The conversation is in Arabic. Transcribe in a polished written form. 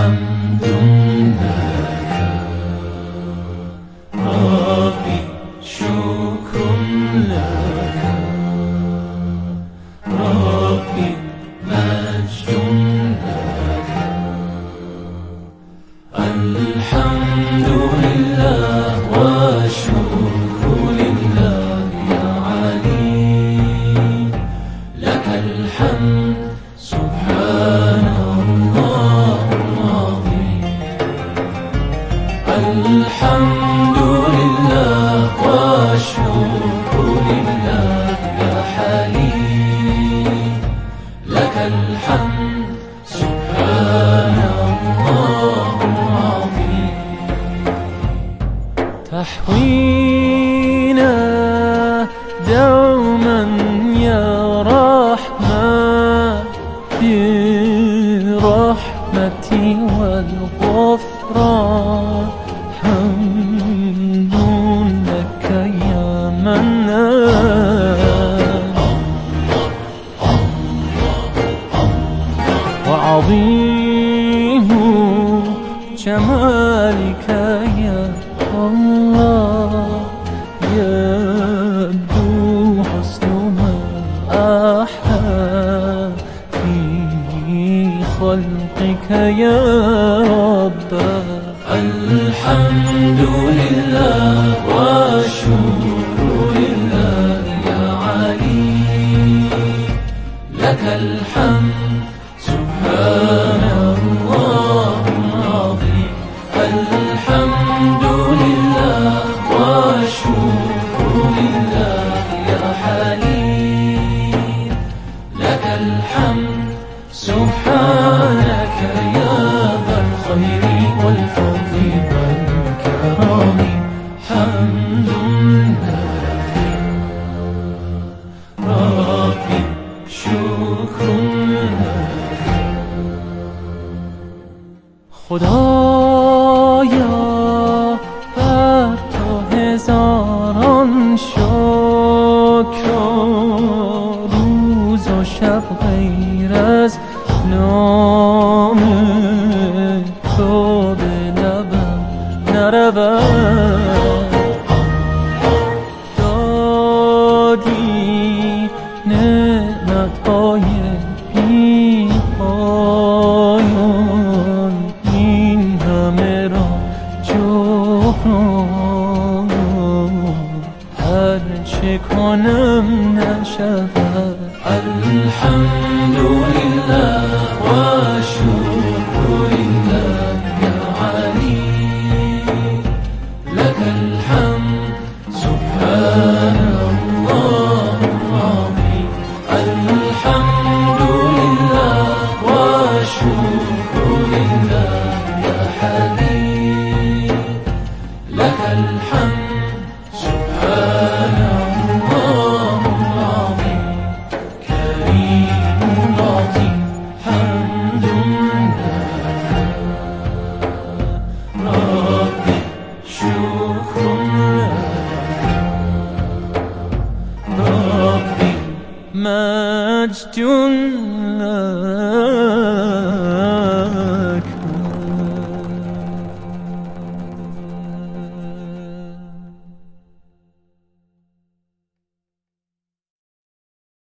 حمد لك ربي، شكر لك ربي، مجد لك. الحمد لله والشكر لله يا علي، لك الحمد سبحان الله العظيم. الحمد لله والشكر لله يا حليم، لك الحمد سبحان الله العظيم. تحوينا دوما يا رحمن برحمتي والغفران، حمد لك يا منان، وعظيم جمالك يا الله، يبدو حسن ما أحلى في خلقك يا رب. الحمد لله والشكر لله يا علي، لك الحمد سبحان الله العظيم. الحمد لله والشكر لله يا حليم، لك الحمد سبحانك يا ذا الخير والفضل والكرم. حمد لك ربي، شكر لك. خدایا بر تو هزاران شکر، روز و شب غیر از نام تو به لبم نرود. دادی نعمتهای بی پایان، این همه را جبران، هر چه کنم نشود. الحمد لله والشكر لله يا علي، لك الحمد سبحان الله العظيم. الحمد لله والشكر لله يا حليم، لك الحمد سبحان الله العظيم. كريم لطيف حمد لك ربي، شكر لك ربي، مجد لك.